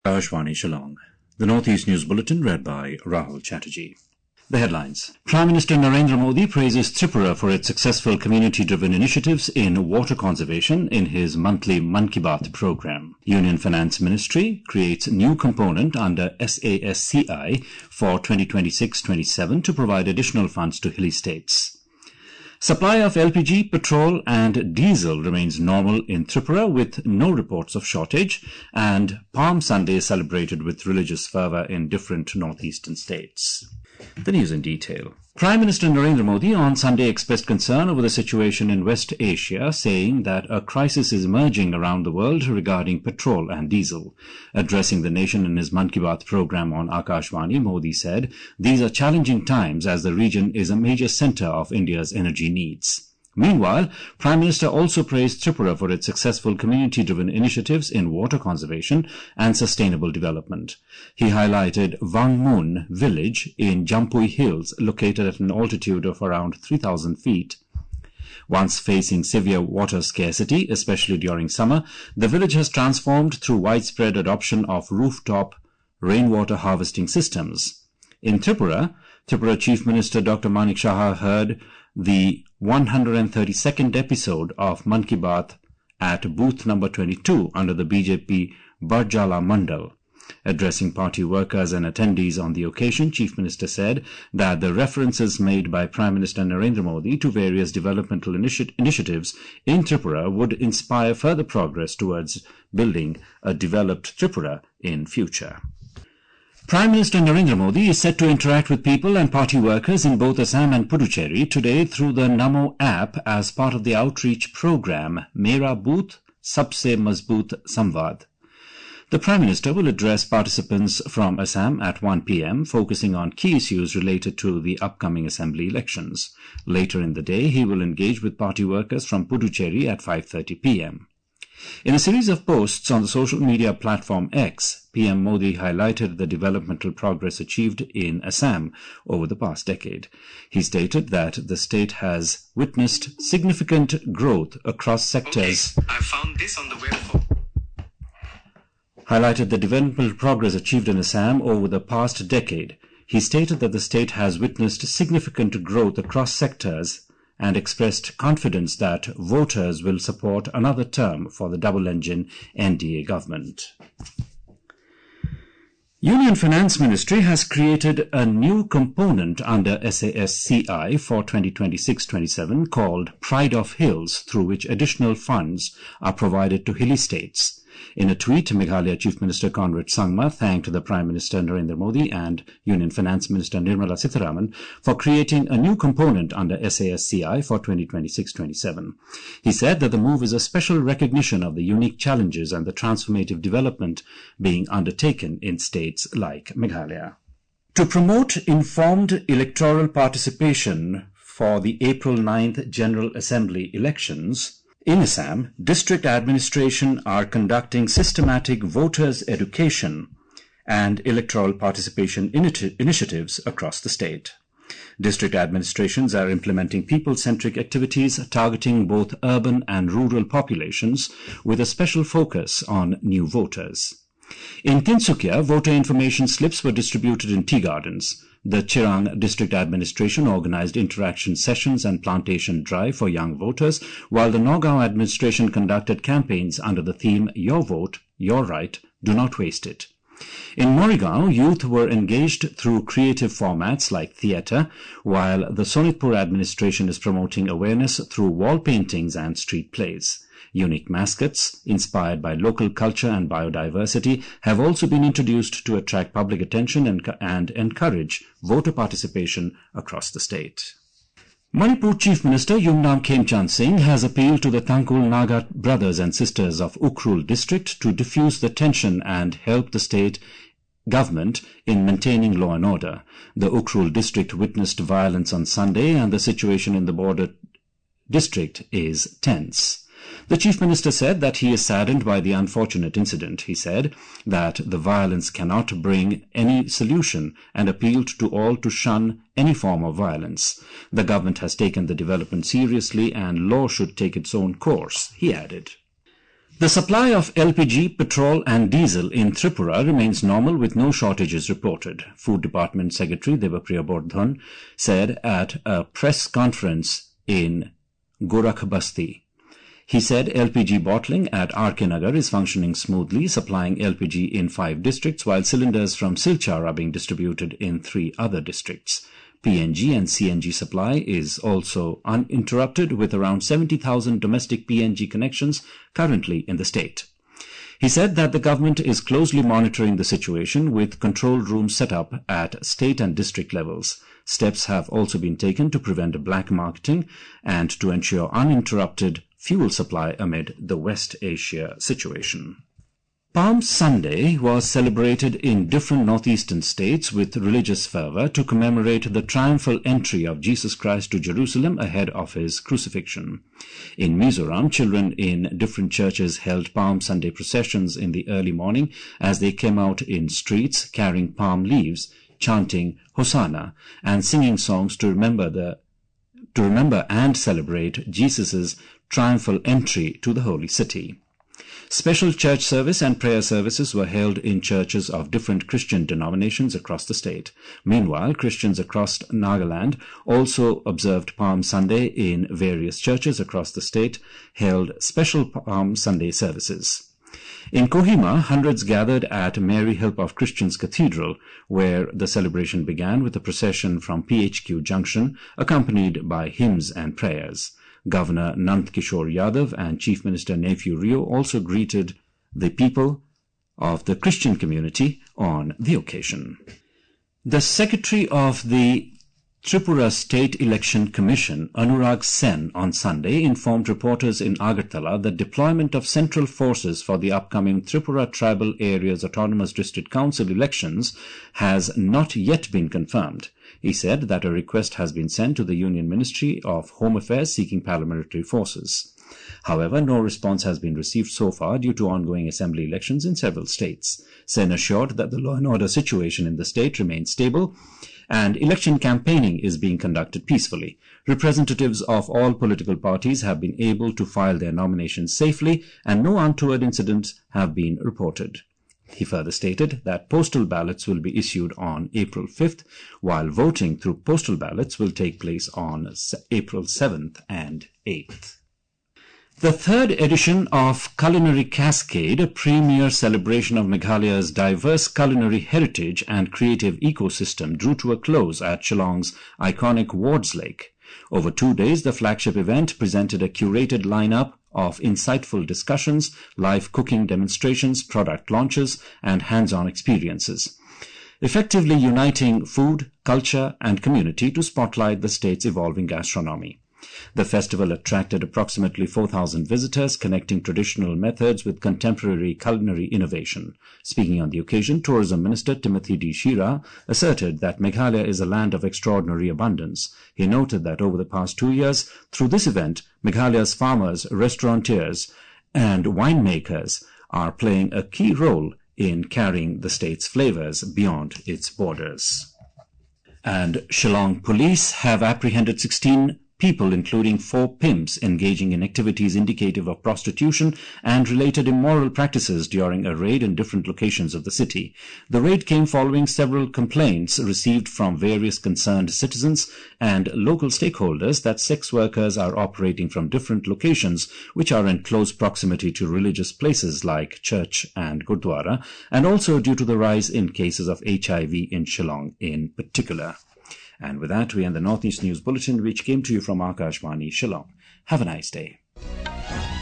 Akashvani Shillong. The Northeast News Bulletin read by Rahul Chatterjee. The headlines. Prime Minister Narendra Modi praises Tripura for its successful community-driven initiatives in water conservation in his monthly Mann Ki Baat program. Union Finance Ministry creates new component under SASCI for 2026-27 to provide additional funds to hilly states. Supply of LPG, petrol and diesel remains normal in Tripura with no reports of shortage, and Palm Sunday celebrated with religious fervour in different northeastern states. The news in detail. Prime Minister Narendra Modi on Sunday expressed concern over the situation in West Asia, saying that a crisis is emerging around the world regarding petrol and diesel. Addressing the nation in his Mann Ki Baat program on Akashvani, Modi said, "These are challenging times as the region is a major centre of India's energy needs." Meanwhile, Prime Minister also praised Tripura for its successful community-driven initiatives in water conservation and sustainable development. He highlighted Wangmun village in Jampui Hills, located at an altitude of around 3,000 feet. Once facing severe water scarcity, especially during summer, the village has transformed through widespread adoption of rooftop rainwater harvesting systems. In Tripura Chief Minister Dr. Manik Saha heard the 132nd episode of Mann Ki Baat at booth number 22 under the BJP Barjala Mandal. Addressing party workers and attendees on the occasion, Chief Minister said that the references made by Prime Minister Narendra Modi to various developmental initiatives in Tripura would inspire further progress towards building a developed Tripura in future. Prime Minister Narendra Modi is set to interact with people and party workers in both Assam and Puducherry today through the Namo app as part of the outreach program Mera Booth Sabse Mazboot Samvad. The Prime Minister will address participants from Assam at 1 p.m, focusing on key issues related to the upcoming Assembly elections. Later in the day, he will engage with party workers from Puducherry at 5:30 p.m. In a series of posts on the social media platform X, PM Modi highlighted the developmental progress achieved in Assam over the past decade. He stated that the state has witnessed significant growth across sectors. I found this on the web. Highlighted the developmental progress achieved in Assam over the past decade. He stated that the state has witnessed significant growth across sectors and expressed confidence that voters will support another term for the double-engine NDA government. Union Finance Ministry has created a new component under SASCI for 2026-27 called Pride of Hills, through which additional funds are provided to hilly states. In a tweet, Meghalaya Chief Minister Conrad Sangma thanked the Prime Minister Narendra Modi and Union Finance Minister Nirmala Sitharaman for creating a new component under SASCI for 2026-27. He said that the move is a special recognition of the unique challenges and the transformative development being undertaken in states like Meghalaya. To promote informed electoral participation for the April 9th General Assembly elections, in Assam, district administration are conducting systematic voters' education and electoral participation initiatives across the state. District administrations are implementing people-centric activities targeting both urban and rural populations with a special focus on new voters. In Tinsukia, voter information slips were distributed in tea gardens. The Chirang District Administration organized interaction sessions and plantation drive for young voters, while the Nagaon Administration conducted campaigns under the theme Your Vote, Your Right, Do Not Waste It. In Morigaon, youth were engaged through creative formats like theatre, while the Sonitpur Administration is promoting awareness through wall paintings and street plays. Unique mascots, inspired by local culture and biodiversity, have also been introduced to attract public attention and encourage voter participation across the state. Manipur Chief Minister Yumnam Khemchand Singh has appealed to the Tangkhul Naga brothers and sisters of Ukhrul district to diffuse the tension and help the state government in maintaining law and order. The Ukhrul district witnessed violence on Sunday, and the situation in the border district is tense. The Chief Minister said that he is saddened by the unfortunate incident. He said that the violence cannot bring any solution and appealed to all to shun any form of violence. The government has taken the development seriously and law should take its own course, he added. The supply of LPG, petrol and diesel in Tripura remains normal with no shortages reported, Food Department Secretary Debapriya Bordhan said at a press conference in Gorakhbasti. He said LPG bottling at RK Nagar is functioning smoothly, supplying LPG in 5 districts, while cylinders from Silchar are being distributed in 3 other districts. PNG and CNG supply is also uninterrupted, with around 70,000 domestic PNG connections currently in the state. He said that the government is closely monitoring the situation with control rooms set up at state and district levels. Steps have also been taken to prevent black marketing and to ensure uninterrupted fuel supply amid the West Asia situation. Palm Sunday was celebrated in different northeastern states with religious fervor to commemorate the triumphal entry of Jesus Christ to Jerusalem ahead of his crucifixion. In Mizoram, children in different churches held Palm Sunday processions in the early morning as they came out in streets carrying palm leaves, chanting Hosanna and singing songs to remember and celebrate Jesus' triumphal entry to the holy city. Special church service and prayer services were held in churches of different Christian denominations across the state. Meanwhile, Christians across Nagaland also observed Palm Sunday in various churches across the state, held special Palm Sunday services. In Kohima, hundreds gathered at Mary Help of Christians Cathedral, where the celebration began with a procession from PHQ Junction, accompanied by hymns and prayers. Governor Nand Kishore Yadav and Chief Minister Nephew Rio also greeted the people of the Christian community on the occasion. The Secretary of the Tripura State Election Commission, Anurag Sen, on Sunday informed reporters in Agartala that deployment of central forces for the upcoming Tripura Tribal Areas Autonomous District Council elections has not yet been confirmed. He said that a request has been sent to the Union Ministry of Home Affairs seeking paramilitary forces. However, no response has been received so far due to ongoing assembly elections in several states. Sen assured that the law and order situation in the state remains stable and election campaigning is being conducted peacefully. Representatives of all political parties have been able to file their nominations safely and no untoward incidents have been reported. He further stated that postal ballots will be issued on April 5th, while voting through postal ballots will take place on April 7th and 8th. The third edition of Culinary Cascade, a premier celebration of Meghalaya's diverse culinary heritage and creative ecosystem, drew to a close at Shillong's iconic Wards Lake. Over 2 days, the flagship event presented a curated lineup of insightful discussions, live cooking demonstrations, product launches, and hands-on experiences, effectively uniting food, culture, and community to spotlight the state's evolving gastronomy. The festival attracted approximately 4,000 visitors, connecting traditional methods with contemporary culinary innovation. Speaking on the occasion, Tourism Minister Timothy D. Shira asserted that Meghalaya is a land of extraordinary abundance. He noted that over the past 2 years, through this event, Meghalaya's farmers, restaurateurs, and winemakers are playing a key role in carrying the state's flavors beyond its borders. And Shillong police have apprehended 16 people, including 4 pimps, engaging in activities indicative of prostitution and related immoral practices during a raid in different locations of the city. The raid came following several complaints received from various concerned citizens and local stakeholders that sex workers are operating from different locations which are in close proximity to religious places like church and Gurdwara, and also due to the rise in cases of HIV in Shillong in particular. And with that, we end the Northeast News Bulletin, which came to you from Akashvani, Shillong. Have a nice day.